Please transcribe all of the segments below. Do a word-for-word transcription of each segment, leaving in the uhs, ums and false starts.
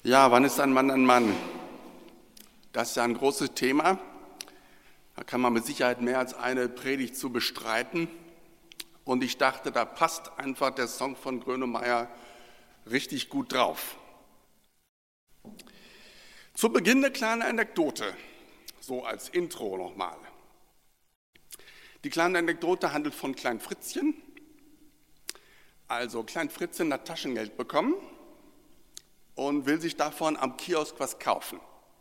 Ja, wann ist ein Mann ein Mann? Das ist ja ein großes Thema. Da kann man mit Sicherheit mehr als eine Predigt zu bestreiten. Und ich dachte, da passt einfach der Song von Grönemeyer richtig gut drauf. Zu Beginn eine kleine Anekdote, so als Intro nochmal. Die kleine Anekdote handelt von Klein Fritzchen. Also Klein Fritzchen hat Taschengeld bekommen und will sich davon am Kiosk was kaufen.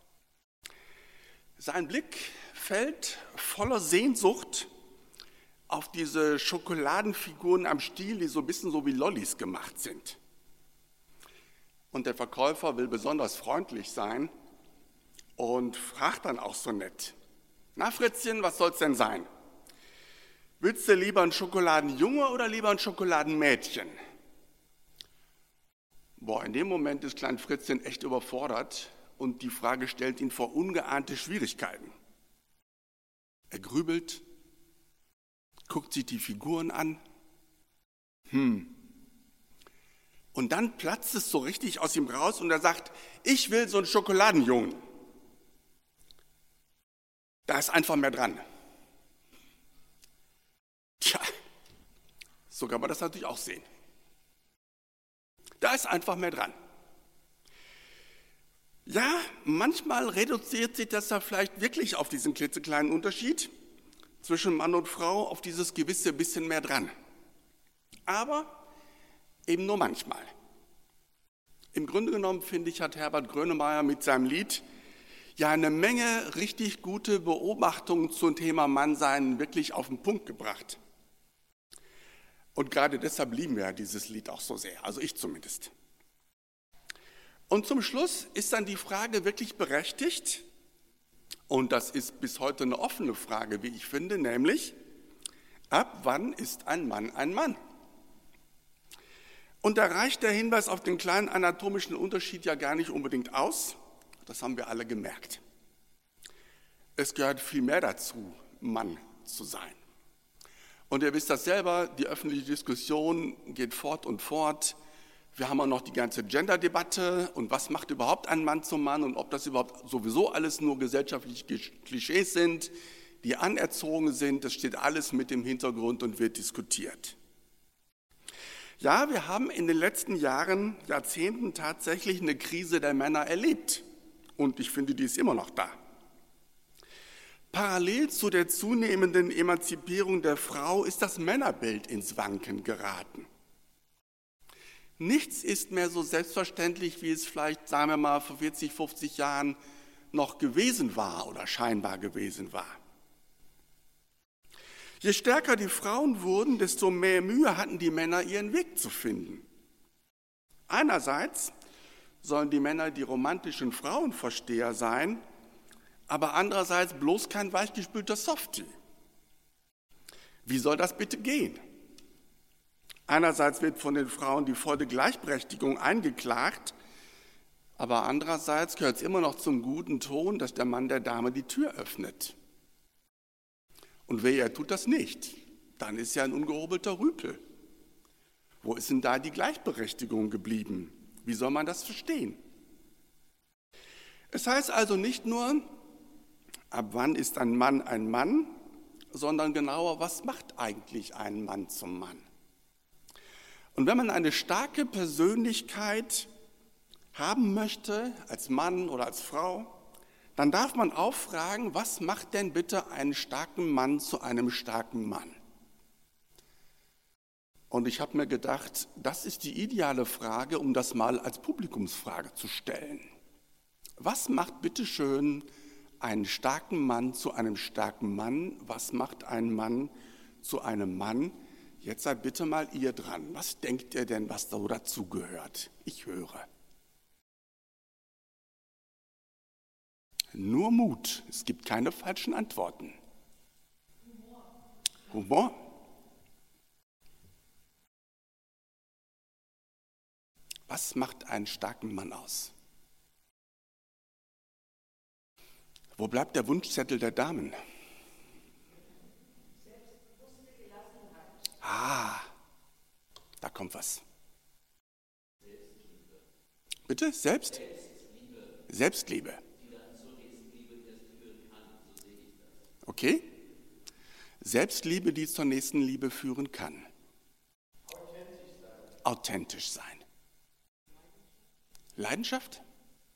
Sein Blick fällt voller Sehnsucht auf diese Schokoladenfiguren am Stiel, die so ein bisschen so wie Lollis gemacht sind. Und der Verkäufer will besonders freundlich sein und fragt dann auch so nett: Na Fritzchen, was soll's denn sein? Willst du lieber ein Schokoladenjunge oder lieber ein Schokoladenmädchen? Boah, in dem Moment ist Klein Fritzchen echt überfordert und die Frage stellt ihn vor ungeahnte Schwierigkeiten. Er grübelt, guckt sich die Figuren an. Hm. Und dann platzt es so richtig aus ihm raus und er sagt: Ich will so einen Schokoladenjungen. Da ist einfach mehr dran. Tja, so kann man das natürlich auch sehen. Da ist einfach mehr dran. Ja, manchmal reduziert sich das ja vielleicht wirklich auf diesen klitzekleinen Unterschied zwischen Mann und Frau, auf dieses gewisse bisschen mehr dran. Aber eben nur manchmal. Im Grunde genommen, finde ich, hat Herbert Grönemeyer mit seinem Lied ja eine Menge richtig gute Beobachtungen zum Thema Mannsein wirklich auf den Punkt gebracht. Und gerade deshalb lieben wir dieses Lied auch so sehr, also ich zumindest. Und zum Schluss ist dann die Frage wirklich berechtigt, und das ist bis heute eine offene Frage, wie ich finde, nämlich: Ab wann ist ein Mann ein Mann? Und da reicht der Hinweis auf den kleinen anatomischen Unterschied ja gar nicht unbedingt aus, das haben wir alle gemerkt. Es gehört viel mehr dazu, Mann zu sein. Und ihr wisst das selber, die öffentliche Diskussion geht fort und fort. Wir haben auch noch die ganze Gender-Debatte und was macht überhaupt ein Mann zum Mann und ob das überhaupt sowieso alles nur gesellschaftliche Klischees sind, die anerzogen sind. Das steht alles mit im Hintergrund und wird diskutiert. Ja, wir haben in den letzten Jahren, Jahrzehnten tatsächlich eine Krise der Männer erlebt. Und ich finde, die ist immer noch da. Parallel zu der zunehmenden Emanzipierung der Frau ist das Männerbild ins Wanken geraten. Nichts ist mehr so selbstverständlich, wie es vielleicht, sagen wir mal, vor vierzig, fünfzig Jahren noch gewesen war oder scheinbar gewesen war. Je stärker die Frauen wurden, desto mehr Mühe hatten die Männer, ihren Weg zu finden. Einerseits sollen die Männer die romantischen Frauenversteher sein, aber andererseits bloß kein weichgespülter Softie. Wie soll das bitte gehen? Einerseits wird von den Frauen die volle Gleichberechtigung eingeklagt, aber andererseits gehört es immer noch zum guten Ton, dass der Mann der Dame die Tür öffnet. Und wer er tut das nicht, dann ist ja ein ungehobelter Rüpel. Wo ist denn da die Gleichberechtigung geblieben? Wie soll man das verstehen? Es heißt also nicht nur, ab wann ist ein Mann ein Mann, sondern genauer, was macht eigentlich einen Mann zum Mann? Und wenn man eine starke Persönlichkeit haben möchte, als Mann oder als Frau, dann darf man auch fragen, was macht denn bitte einen starken Mann zu einem starken Mann? Und ich habe mir gedacht, das ist die ideale Frage, um das mal als Publikumsfrage zu stellen. Was macht bitte schön einen starken Mann zu einem starken Mann? Was macht einen Mann zu einem Mann? Jetzt seid bitte mal ihr dran. Was denkt ihr denn, was da dazugehört? Ich höre. Nur Mut. Es gibt keine falschen Antworten. Humor. Humor? Was macht einen starken Mann aus? Wo bleibt der Wunschzettel der Damen? Ah, da kommt was. Bitte, selbst? Selbstliebe. Okay? Selbstliebe, die zur Nächstenliebe führen kann. Authentisch sein. Leidenschaft?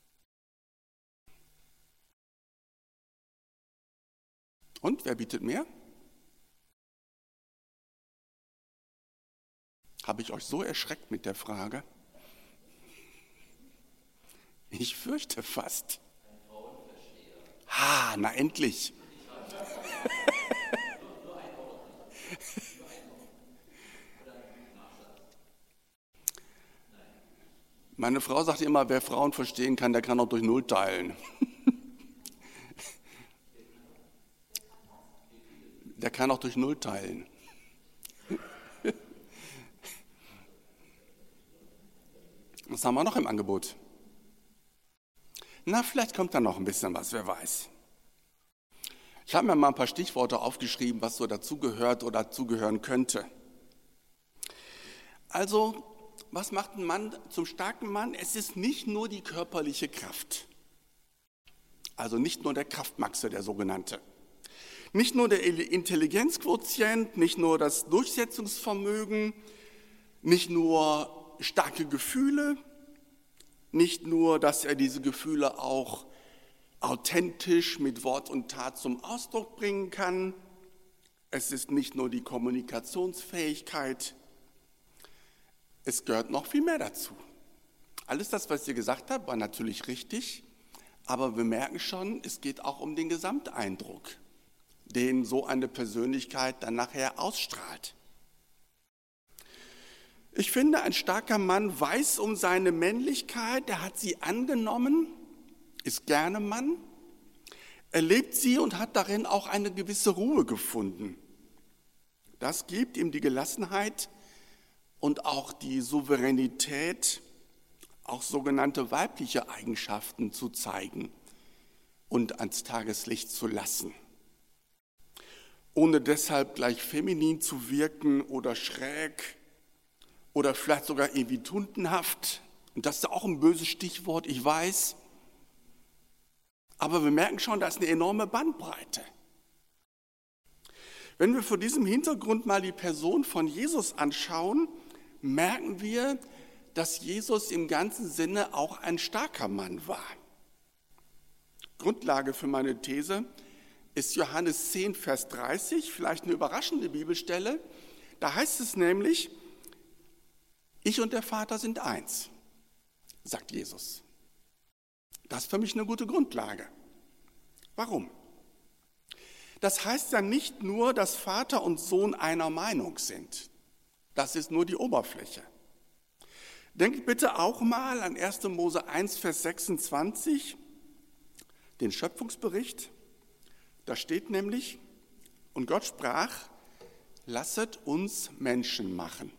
Und wer bietet mehr? Habe ich euch so erschreckt mit der Frage? Ich fürchte fast. Ha, na endlich. Meine Frau sagt immer, wer Frauen verstehen kann, der kann auch durch Null teilen. Der kann auch durch Null teilen. Was haben wir noch im Angebot? Na, vielleicht kommt da noch ein bisschen was, wer weiß. Ich habe mir mal ein paar Stichworte aufgeschrieben, was so dazugehört oder dazugehören könnte. Also, was macht ein Mann zum starken Mann? Es ist nicht nur die körperliche Kraft. Also nicht nur der Kraftmaxe, der sogenannte. Nicht nur der Intelligenzquotient, nicht nur das Durchsetzungsvermögen, nicht nur starke Gefühle, nicht nur, dass er diese Gefühle auch authentisch mit Wort und Tat zum Ausdruck bringen kann. Es ist nicht nur die Kommunikationsfähigkeit, es gehört noch viel mehr dazu. Alles das, was ich gesagt habe, war natürlich richtig, aber wir merken schon, es geht auch um den Gesamteindruck, den so eine Persönlichkeit dann nachher ausstrahlt. Ich finde, ein starker Mann weiß um seine Männlichkeit, er hat sie angenommen, ist gerne Mann, er lebt sie und hat darin auch eine gewisse Ruhe gefunden. Das gibt ihm die Gelassenheit und auch die Souveränität, auch sogenannte weibliche Eigenschaften zu zeigen und ans Tageslicht zu lassen. Ohne deshalb gleich feminin zu wirken oder schräg oder vielleicht sogar irgendwie tuntenhaft. Und das ist auch ein böses Stichwort, ich weiß. Aber wir merken schon, da ist eine enorme Bandbreite. Wenn wir vor diesem Hintergrund mal die Person von Jesus anschauen, merken wir, dass Jesus im ganzen Sinne auch ein starker Mann war. Grundlage für meine These ist Johannes zehn, Vers dreißig, vielleicht eine überraschende Bibelstelle. Da heißt es nämlich, ich und der Vater sind eins, sagt Jesus. Das ist für mich eine gute Grundlage. Warum? Das heißt ja nicht nur, dass Vater und Sohn einer Meinung sind. Das ist nur die Oberfläche. Denkt bitte auch mal an erster Mose eins, Vers sechsundzwanzig, den Schöpfungsbericht. Da steht nämlich, und Gott sprach, lasset uns Menschen machen.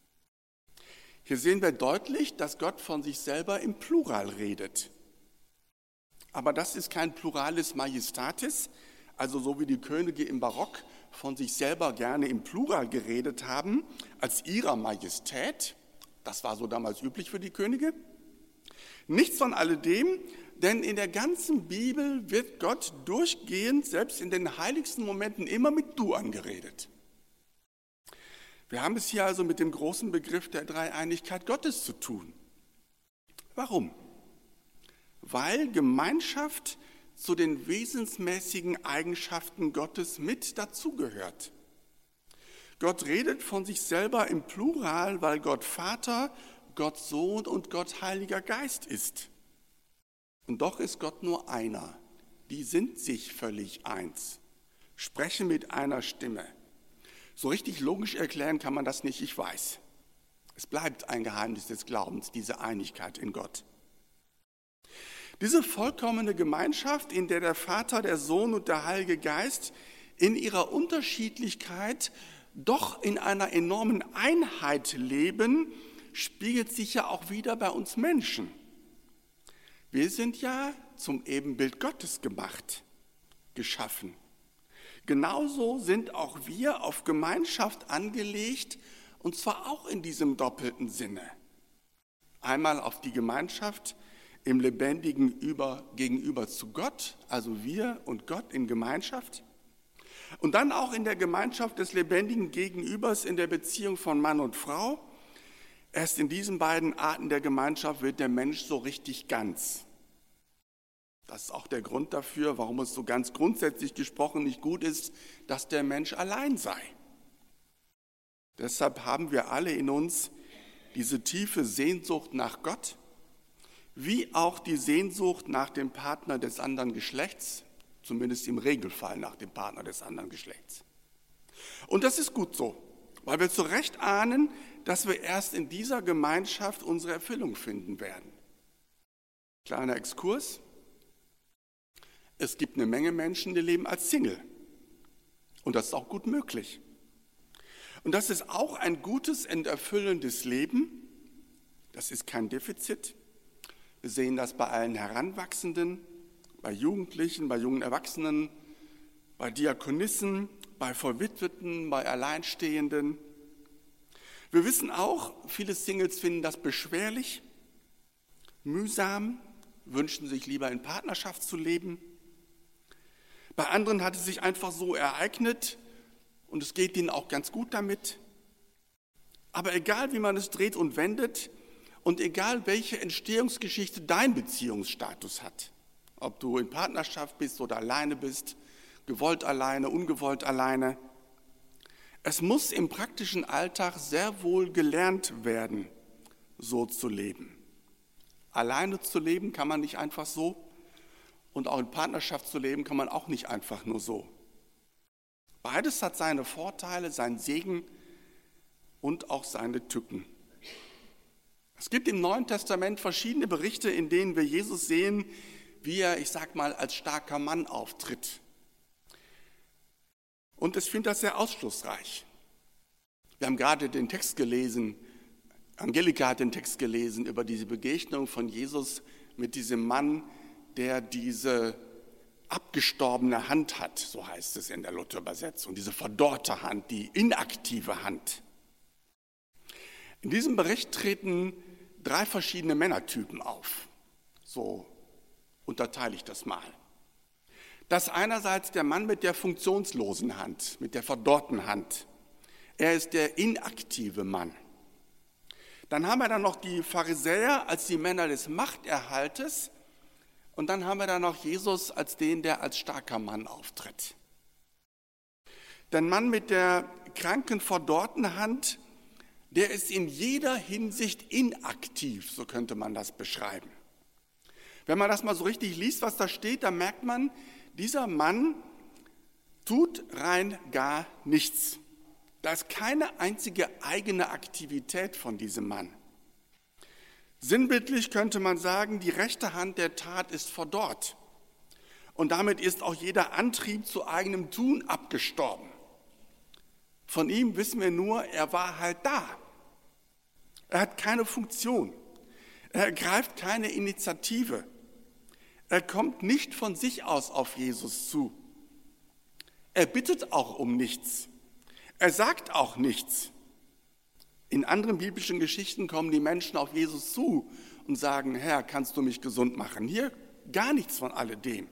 Hier sehen wir deutlich, dass Gott von sich selber im Plural redet. Aber das ist kein Pluralis Majestatis, also so wie die Könige im Barock von sich selber gerne im Plural geredet haben, als ihrer Majestät. Das war so damals üblich für die Könige. Nichts von alledem, denn in der ganzen Bibel wird Gott durchgehend, selbst in den heiligsten Momenten, immer mit Du angeredet. Wir haben es hier also mit dem großen Begriff der Dreieinigkeit Gottes zu tun. Warum? Weil Gemeinschaft zu den wesensmäßigen Eigenschaften Gottes mit dazugehört. Gott redet von sich selber im Plural, weil Gott Vater, Gott Sohn und Gott Heiliger Geist ist. Und doch ist Gott nur einer. Die sind sich völlig eins, sprechen mit einer Stimme. So richtig logisch erklären kann man das nicht, ich weiß. Es bleibt ein Geheimnis des Glaubens, diese Einigkeit in Gott. Diese vollkommene Gemeinschaft, in der der Vater, der Sohn und der Heilige Geist in ihrer Unterschiedlichkeit doch in einer enormen Einheit leben, spiegelt sich ja auch wieder bei uns Menschen. Wir sind ja zum Ebenbild Gottes gemacht, geschaffen. Genauso sind auch wir auf Gemeinschaft angelegt, und zwar auch in diesem doppelten Sinne. Einmal auf die Gemeinschaft im lebendigen Über, Gegenüber zu Gott, also wir und Gott in Gemeinschaft. Und dann auch in der Gemeinschaft des lebendigen Gegenübers in der Beziehung von Mann und Frau. Erst in diesen beiden Arten der Gemeinschaft wird der Mensch so richtig ganz. Das ist auch der Grund dafür, warum es so ganz grundsätzlich gesprochen nicht gut ist, dass der Mensch allein sei. Deshalb haben wir alle in uns diese tiefe Sehnsucht nach Gott, wie auch die Sehnsucht nach dem Partner des anderen Geschlechts, zumindest im Regelfall nach dem Partner des anderen Geschlechts. Und das ist gut so, weil wir zu Recht ahnen, dass wir erst in dieser Gemeinschaft unsere Erfüllung finden werden. Kleiner Exkurs. Es gibt eine Menge Menschen, die leben als Single. Und das ist auch gut möglich. Und das ist auch ein gutes und erfüllendes Leben. Das ist kein Defizit. Wir sehen das bei allen Heranwachsenden, bei Jugendlichen, bei jungen Erwachsenen, bei Diakonissen, bei Verwitweten, bei Alleinstehenden. Wir wissen auch, viele Singles finden das beschwerlich, mühsam, wünschen sich lieber in Partnerschaft zu leben. Bei anderen hat es sich einfach so ereignet und es geht ihnen auch ganz gut damit. Aber egal, wie man es dreht und wendet und egal, welche Entstehungsgeschichte dein Beziehungsstatus hat, ob du in Partnerschaft bist oder alleine bist, gewollt alleine, ungewollt alleine, es muss im praktischen Alltag sehr wohl gelernt werden, so zu leben. Alleine zu leben kann man nicht einfach so und auch in Partnerschaft zu leben kann man auch nicht einfach nur so. Beides hat seine Vorteile, seinen Segen und auch seine Tücken. Es gibt im Neuen Testament verschiedene Berichte, in denen wir Jesus sehen, wie er, ich sag mal, als starker Mann auftritt. Und ich finde das sehr ausschlussreich. Wir haben gerade den Text gelesen, Angelika hat den Text gelesen über diese Begegnung von Jesus mit diesem Mann, der diese abgestorbene Hand hat, so heißt es in der Luther-Übersetzung, diese verdorrte Hand, die inaktive Hand. In diesem Bericht treten drei verschiedene Männertypen auf. So unterteile ich das mal. Das ist einerseits der Mann mit der funktionslosen Hand, mit der verdorrten Hand. Er ist der inaktive Mann. Dann haben wir dann noch die Pharisäer als die Männer des Machterhaltes und dann haben wir dann noch Jesus als den, der als starker Mann auftritt. Der Mann mit der kranken, verdorrten Hand, der ist in jeder Hinsicht inaktiv, so könnte man das beschreiben. Wenn man das mal so richtig liest, was da steht, dann merkt man, dieser Mann tut rein gar nichts. Da ist keine einzige eigene Aktivität von diesem Mann. Sinnbildlich könnte man sagen, die rechte Hand der Tat ist verdorrt. Und damit ist auch jeder Antrieb zu eigenem Tun abgestorben. Von ihm wissen wir nur, er war halt da. Er hat keine Funktion. Er ergreift keine Initiative. Er kommt nicht von sich aus auf Jesus zu. Er bittet auch um nichts. Er sagt auch nichts. In anderen biblischen Geschichten kommen die Menschen auf Jesus zu und sagen, Herr, kannst du mich gesund machen? Hier gar nichts von alledem.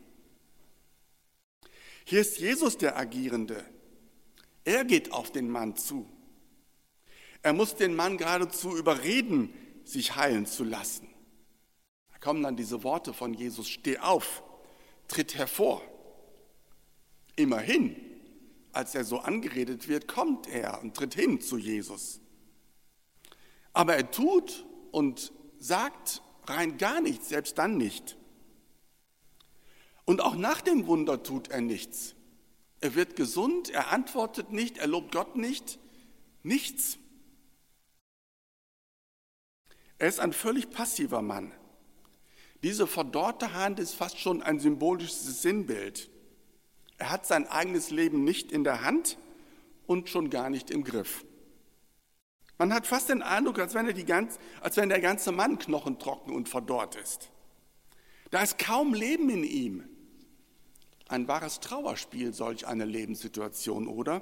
Hier ist Jesus der Agierende. Er geht auf den Mann zu. Er muss den Mann geradezu überreden, sich heilen zu lassen. Da kommen dann diese Worte von Jesus, steh auf, tritt hervor. Immerhin, als er so angeredet wird, kommt er und tritt hin zu Jesus. Aber er tut und sagt rein gar nichts, selbst dann nicht. Und auch nach dem Wunder tut er nichts. Er wird gesund, er antwortet nicht, er lobt Gott nicht, nichts. Er ist ein völlig passiver Mann. Diese verdorrte Hand ist fast schon ein symbolisches Sinnbild. Er hat sein eigenes Leben nicht in der Hand und schon gar nicht im Griff. Man hat fast den Eindruck, als wenn, er die ganz, als wenn der ganze Mann knochentrocken und verdorrt ist. Da ist kaum Leben in ihm. Ein wahres Trauerspiel, solch eine Lebenssituation, oder?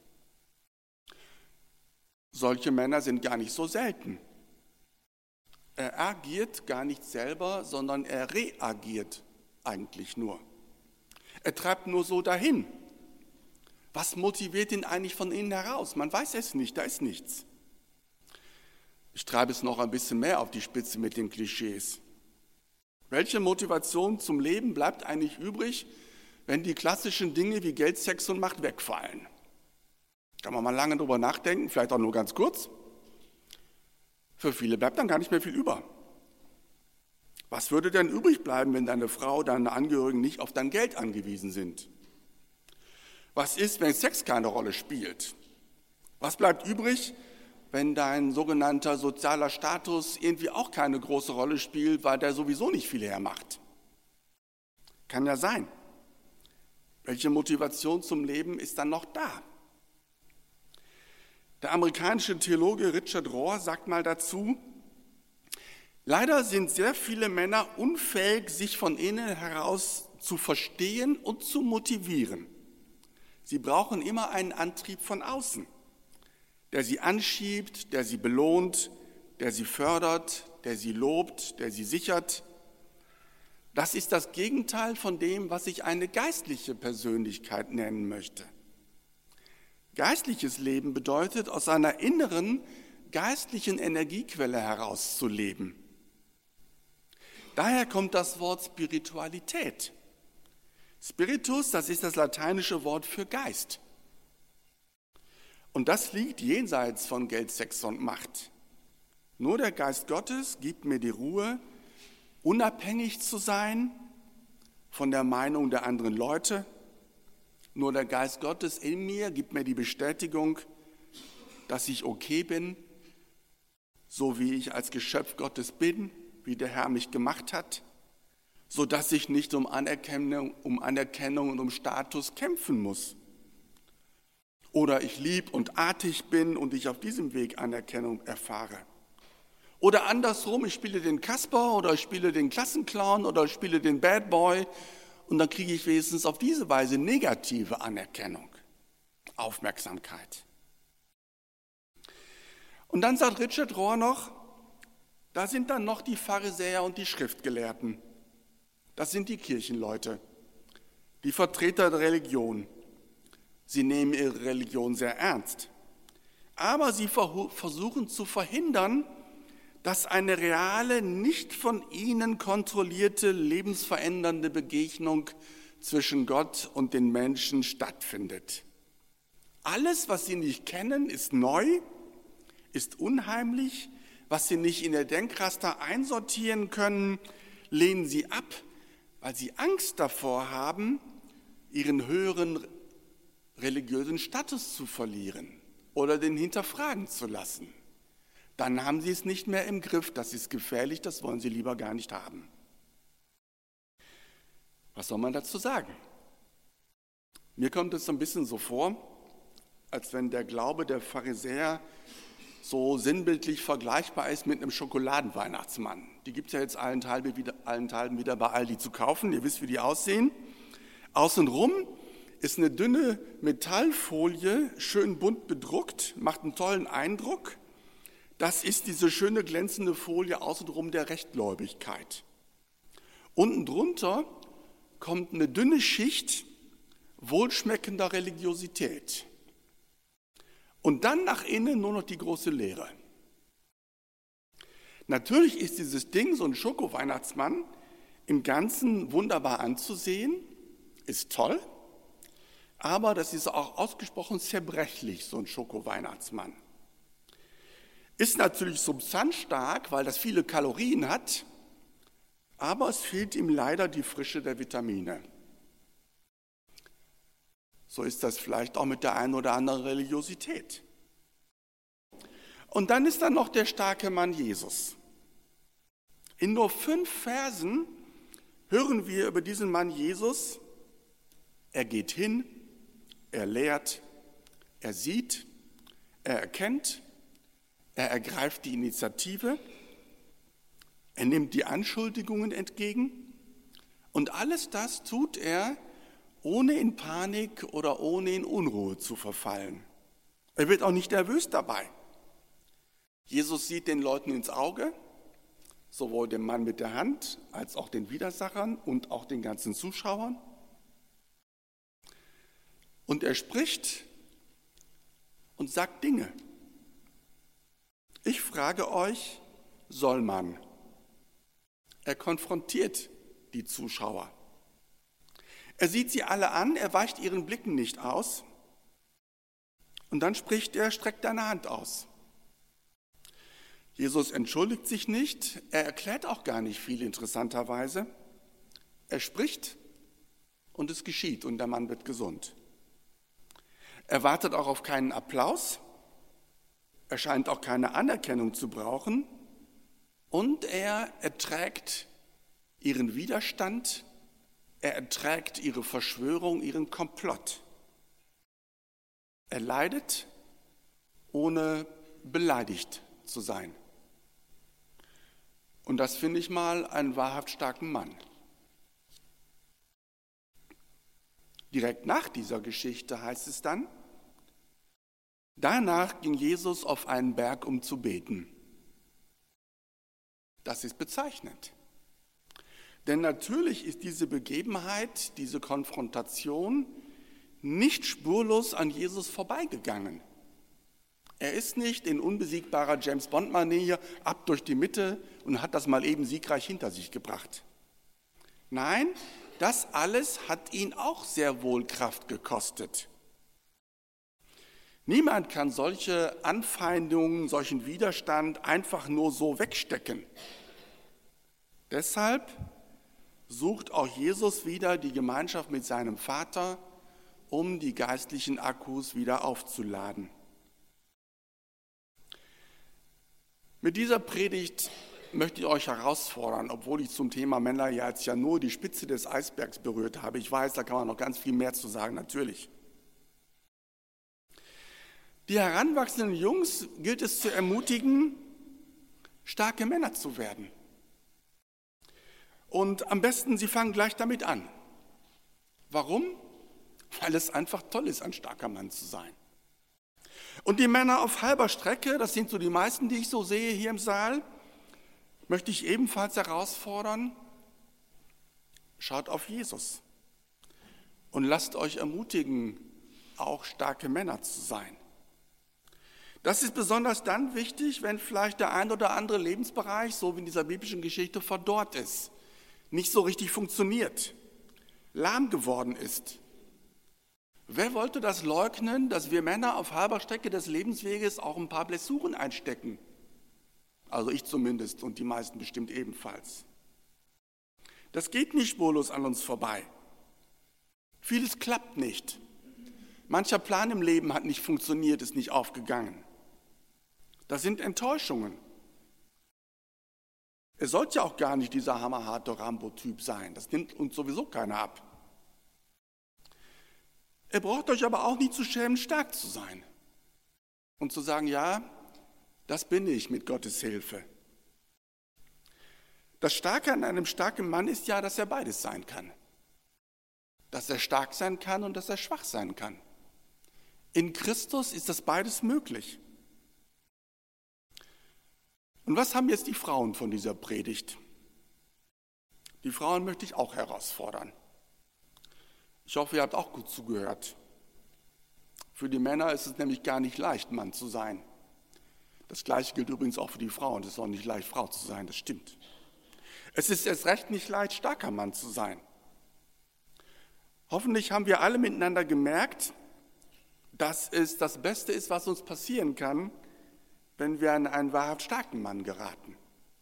Solche Männer sind gar nicht so selten. Er agiert gar nicht selber, sondern er reagiert eigentlich nur. Er treibt nur so dahin. Was motiviert ihn eigentlich von innen heraus? Man weiß es nicht, da ist nichts. Ich treibe es noch ein bisschen mehr auf die Spitze mit den Klischees. Welche Motivation zum Leben bleibt eigentlich übrig, wenn die klassischen Dinge wie Geld, Sex und Macht wegfallen? Kann man mal lange drüber nachdenken, vielleicht auch nur ganz kurz. Für viele bleibt dann gar nicht mehr viel über. Was würde denn übrig bleiben, wenn deine Frau, deine Angehörigen nicht auf dein Geld angewiesen sind? Was ist, wenn Sex keine Rolle spielt? Was bleibt übrig, wenn dein sogenannter sozialer Status irgendwie auch keine große Rolle spielt, weil der sowieso nicht viel hermacht? Kann ja sein. Welche Motivation zum Leben ist dann noch da? Der amerikanische Theologe Richard Rohr sagt mal dazu: Leider sind sehr viele Männer unfähig, sich von innen heraus zu verstehen und zu motivieren. Sie brauchen immer einen Antrieb von außen, der sie anschiebt, der sie belohnt, der sie fördert, der sie lobt, der sie sichert. Das ist das Gegenteil von dem, was ich eine geistliche Persönlichkeit nennen möchte. Geistliches Leben bedeutet, aus einer inneren geistlichen Energiequelle herauszuleben. Daher kommt das Wort Spiritualität. Spiritus, das ist das lateinische Wort für Geist. Und das liegt jenseits von Geld, Sex und Macht. Nur der Geist Gottes gibt mir die Ruhe, unabhängig zu sein von der Meinung der anderen Leute. Nur der Geist Gottes in mir gibt mir die Bestätigung, dass ich okay bin, so wie ich als Geschöpf Gottes bin, wie der Herr mich gemacht hat, sodass ich nicht um Anerkennung, um Anerkennung und um Status kämpfen muss. Oder ich lieb und artig bin und ich auf diesem Weg Anerkennung erfahre. Oder andersrum, ich spiele den Kasper oder ich spiele den Klassenclown oder ich spiele den Bad Boy und dann kriege ich wenigstens auf diese Weise negative Anerkennung, Aufmerksamkeit. Und dann sagt Richard Rohr noch, da sind dann noch die Pharisäer und die Schriftgelehrten. Das sind die Kirchenleute, die Vertreter der Religion. Sie nehmen ihre Religion sehr ernst. Aber sie versuchen zu verhindern, dass eine reale, nicht von ihnen kontrollierte, lebensverändernde Begegnung zwischen Gott und den Menschen stattfindet. Alles, was sie nicht kennen, ist neu, ist unheimlich. Was sie nicht in der Denkraster einsortieren können, lehnen sie ab, weil sie Angst davor haben, ihren höheren religiösen Status zu verlieren oder den hinterfragen zu lassen. Dann haben sie es nicht mehr im Griff, das ist gefährlich, das wollen sie lieber gar nicht haben. Was soll man dazu sagen? Mir kommt es so ein bisschen so vor, als wenn der Glaube der Pharisäer so sinnbildlich vergleichbar ist mit einem Schokoladenweihnachtsmann. Die gibt es ja jetzt allenthalben wieder, allenthalben wieder bei Aldi zu kaufen. Ihr wisst, wie die aussehen. Außenrum ist eine dünne Metallfolie, schön bunt bedruckt, macht einen tollen Eindruck. Das ist diese schöne glänzende Folie außenrum der Rechtgläubigkeit. Unten drunter kommt eine dünne Schicht wohlschmeckender Religiosität. Und dann nach innen nur noch die große Leere. Natürlich ist dieses Ding, so ein Schoko-Weihnachtsmann, im Ganzen wunderbar anzusehen, ist toll, aber das ist auch ausgesprochen zerbrechlich, so ein Schoko-Weihnachtsmann. Ist natürlich substanzstark, weil das viele Kalorien hat, aber es fehlt ihm leider die Frische der Vitamine. So ist das vielleicht auch mit der einen oder anderen Religiosität. Und dann ist da noch der starke Mann Jesus. In nur fünf Versen hören wir über diesen Mann Jesus. Er geht hin, er lehrt, er sieht, er erkennt, er ergreift die Initiative, er nimmt die Anschuldigungen entgegen und alles das tut er, ohne in Panik oder ohne in Unruhe zu verfallen. Er wird auch nicht nervös dabei. Jesus sieht den Leuten ins Auge, sowohl dem Mann mit der Hand als auch den Widersachern und auch den ganzen Zuschauern. Und er spricht und sagt Dinge. Ich frage euch, soll man? Er konfrontiert die Zuschauer. Er sieht sie alle an, er weicht ihren Blicken nicht aus. Und dann spricht er, streck deine Hand aus. Jesus entschuldigt sich nicht, er erklärt auch gar nicht viel interessanterweise. Er spricht und es geschieht und der Mann wird gesund. Er wartet auch auf keinen Applaus, er scheint auch keine Anerkennung zu brauchen und er erträgt ihren Widerstand, er erträgt ihre Verschwörung, ihren Komplott. Er leidet, ohne beleidigt zu sein. Und das finde ich mal einen wahrhaft starken Mann. Direkt nach dieser Geschichte heißt es dann, danach ging Jesus auf einen Berg, um zu beten. Das ist bezeichnend. Denn natürlich ist diese Begebenheit, diese Konfrontation nicht spurlos an Jesus vorbeigegangen. Er ist nicht in unbesiegbarer James-Bond-Manier ab durch die Mitte und hat das mal eben siegreich hinter sich gebracht. Nein, das alles hat ihn auch sehr wohl Kraft gekostet. Niemand kann solche Anfeindungen, solchen Widerstand einfach nur so wegstecken. Deshalb sucht auch Jesus wieder die Gemeinschaft mit seinem Vater, um die geistlichen Akkus wieder aufzuladen. Mit dieser Predigt möchte ich euch herausfordern, obwohl ich zum Thema Männer ja jetzt ja nur die Spitze des Eisbergs berührt habe. Ich weiß, da kann man noch ganz viel mehr zu sagen, natürlich. Die heranwachsenden Jungs gilt es zu ermutigen, starke Männer zu werden. Und am besten, sie fangen gleich damit an. Warum? Weil es einfach toll ist, ein starker Mann zu sein. Und die Männer auf halber Strecke, das sind so die meisten, die ich so sehe hier im Saal, möchte ich ebenfalls herausfordern, schaut auf Jesus und lasst euch ermutigen, auch starke Männer zu sein. Das ist besonders dann wichtig, wenn vielleicht der ein oder andere Lebensbereich, so wie in dieser biblischen Geschichte, verdorrt ist, nicht so richtig funktioniert, lahm geworden ist. Wer wollte das leugnen, dass wir Männer auf halber Strecke des Lebensweges auch ein paar Blessuren einstecken? Also ich zumindest und die meisten bestimmt ebenfalls. Das geht nicht spurlos an uns vorbei. Vieles klappt nicht. Mancher Plan im Leben hat nicht funktioniert, ist nicht aufgegangen. Das sind Enttäuschungen. Er sollte ja auch gar nicht dieser hammerharte Rambo-Typ sein. Das nimmt uns sowieso keiner ab. Ihr braucht euch aber auch nicht zu schämen, stark zu sein und zu sagen, ja, das bin ich mit Gottes Hilfe. Das Starke an einem starken Mann ist ja, dass er beides sein kann. Dass er stark sein kann und dass er schwach sein kann. In Christus ist das beides möglich. Und was haben jetzt die Frauen von dieser Predigt? Die Frauen möchte ich auch herausfordern. Ich hoffe, ihr habt auch gut zugehört. Für die Männer ist es nämlich gar nicht leicht, Mann zu sein. Das Gleiche gilt übrigens auch für die Frauen. Es ist auch nicht leicht, Frau zu sein, das stimmt. Es ist erst recht nicht leicht, starker Mann zu sein. Hoffentlich haben wir alle miteinander gemerkt, dass es das Beste ist, was uns passieren kann, wenn wir an einen wahrhaft starken Mann geraten.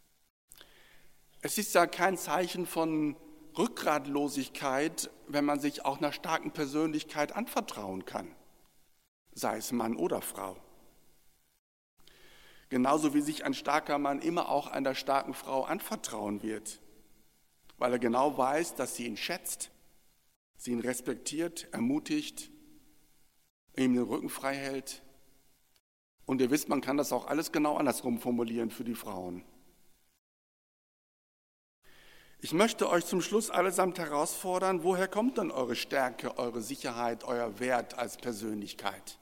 Es ist ja kein Zeichen von Rückgratlosigkeit, wenn man sich auch einer starken Persönlichkeit anvertrauen kann, sei es Mann oder Frau. Genauso wie sich ein starker Mann immer auch einer starken Frau anvertrauen wird, weil er genau weiß, dass sie ihn schätzt, sie ihn respektiert, ermutigt, ihm den Rücken frei hält. Und ihr wisst, man kann das auch alles genau andersrum formulieren für die Frauen. Ich möchte euch zum Schluss allesamt herausfordern, woher kommt denn eure Stärke, eure Sicherheit, euer Wert als Persönlichkeit?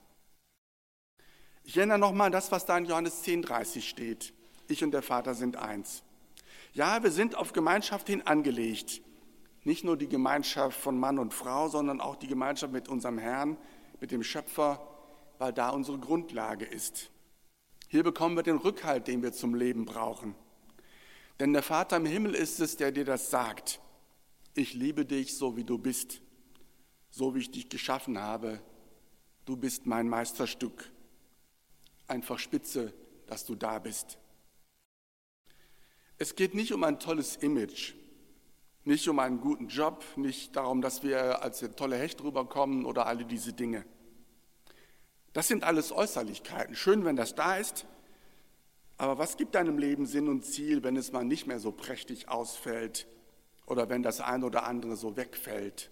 Ich erinnere nochmal an das, was da in Johannes zehn dreißig steht. Ich und der Vater sind eins. Ja, wir sind auf Gemeinschaft hin angelegt. Nicht nur die Gemeinschaft von Mann und Frau, sondern auch die Gemeinschaft mit unserem Herrn, mit dem Schöpfer, weil da unsere Grundlage ist. Hier bekommen wir den Rückhalt, den wir zum Leben brauchen. Denn der Vater im Himmel ist es, der dir das sagt. Ich liebe dich, so wie du bist, so wie ich dich geschaffen habe. Du bist mein Meisterstück. Einfach spitze, dass du da bist. Es geht nicht um ein tolles Image, nicht um einen guten Job, nicht darum, dass wir als der tolle Hecht rüberkommen oder alle diese Dinge. Das sind alles Äußerlichkeiten. Schön, wenn das da ist, aber was gibt deinem Leben Sinn und Ziel, wenn es mal nicht mehr so prächtig ausfällt oder wenn das eine oder andere so wegfällt?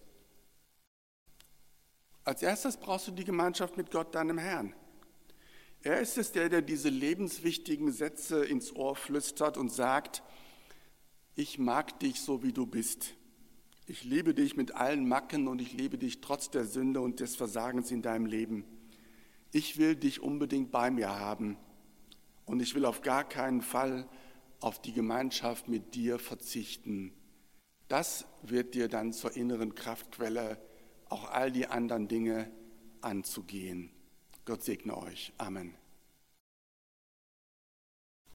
Als erstes brauchst du die Gemeinschaft mit Gott, deinem Herrn. Er ist es, der dir diese lebenswichtigen Sätze ins Ohr flüstert und sagt, ich mag dich so, wie du bist. Ich liebe dich mit allen Macken und ich liebe dich trotz der Sünde und des Versagens in deinem Leben. Ich will dich unbedingt bei mir haben und ich will auf gar keinen Fall auf die Gemeinschaft mit dir verzichten. Das wird dir dann zur inneren Kraftquelle, auch all die anderen Dinge anzugehen. Gott segne euch. Amen.